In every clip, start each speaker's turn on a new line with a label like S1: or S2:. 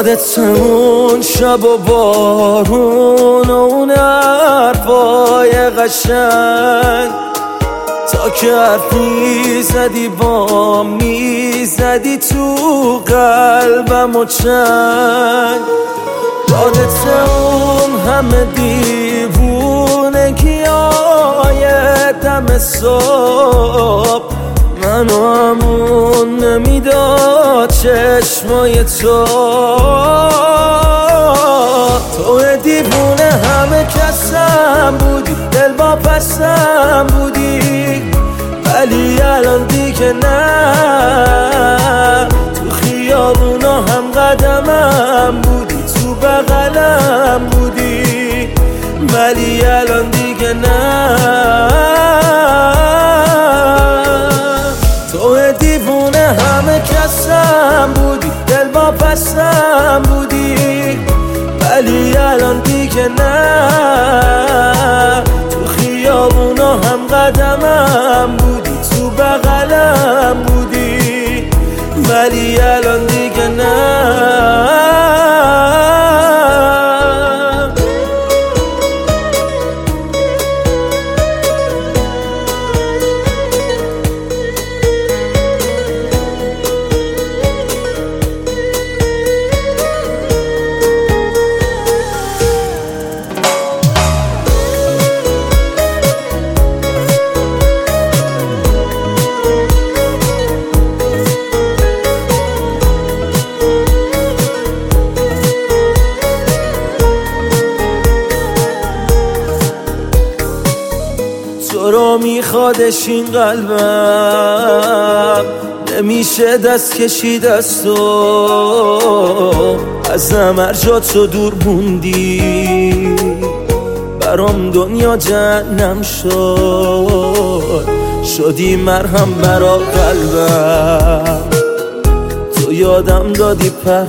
S1: یادت اون شب و بارون و اون حرفای قشنگ، تا که حرف میزدی با میزدی تو قلبم و چنگ. یادت اون همه دیوونگی های دم صبح، منو همون نمیداد چشمای تو دیوونه همه کسم بودی، دل با پسم بودی، ولی الان دیگه نه. تو خیابونا هم قدمم بودی، تو بغلم بودی، ولی الان دیگه نه. تو دیوونه همه کسم بودی، دل با پسم بودی، ولی الان دیگه نه. تو خیابونا هم قدمم بودی، تو بغلم بودی، ولی الان دیگه نه. تو رو میخوادش این قلبم، نمیشه دست کشید از تو. از هر جا تو دور موندی، برام دنیا جهنم شد. شدی مرهم برا قلبم، تو یادم دادی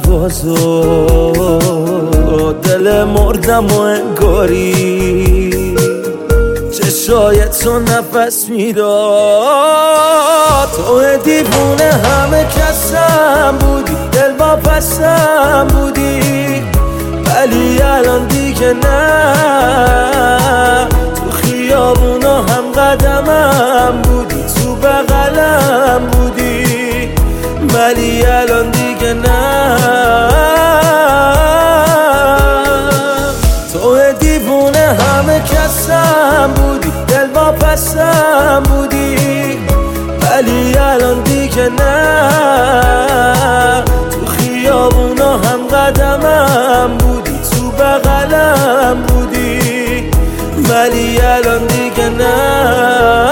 S1: پروازو، دل مردم و انگاری چشای تو نفس میداد. تو دیوونه همه کسم بودی، دل با پسم بودی، ولی الان دیگه نه. تو خیابونا هم قدمم بودی، تو بغلم بودی، ولی الان دیگه نه. تو دیوونه همه کسم بودی، دل با پسم بودی، ولی الان دیگه نه. تو خیابونا هم قدمم بودی، تو بغلم بودی، ولی الان دیگه نه.